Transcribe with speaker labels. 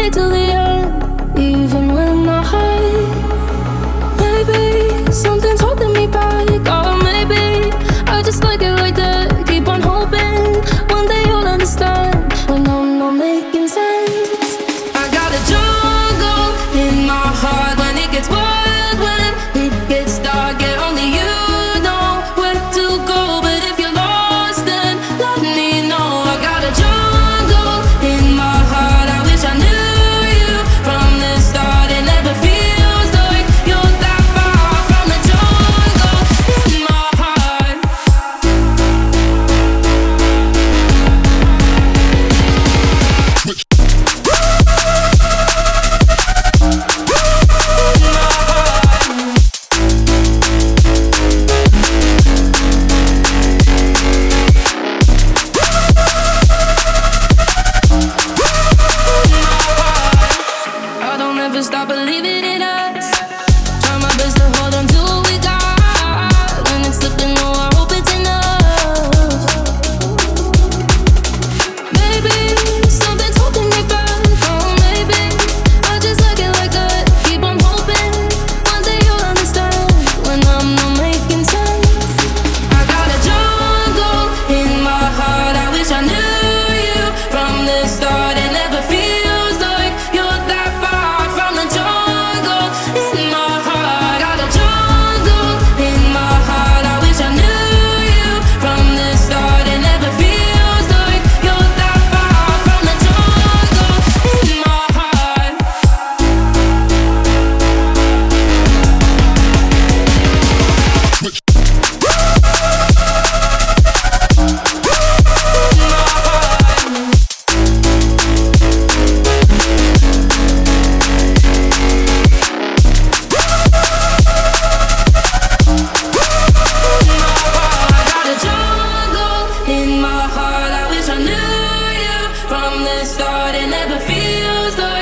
Speaker 1: stay till the end, even when I hide. Maybe something's holding me back, or maybe I just like it like that. Keep on hoping one day you'll understand when I'm not making sense. I got a jungle in my heart when it gets wild, when it gets dark, yeah, only you know where to go. But if you're lost, then let me know. I got a jungle in my heart. I wish I knew you from the start. It never feels like you're that far from the jungle in my heart. I don't ever stop believing in us. Try my best to hold on to what we got. When it's slipping, oh, I hope it's enough. Maybe something's holding me back. Oh, maybe I just like it like that. Keep on hoping one day you'll understand when I'm not making sense. I got a jungle in my heart. I wish I knew you from the start. It never feels like you're that far from the jungle in my heart. Got a jungle in my heart. I wish I knew you from the start. It never feels like you're that far from the jungle in my heart. Got a jungle in my heart. I wish I knew you from the start. It never feels like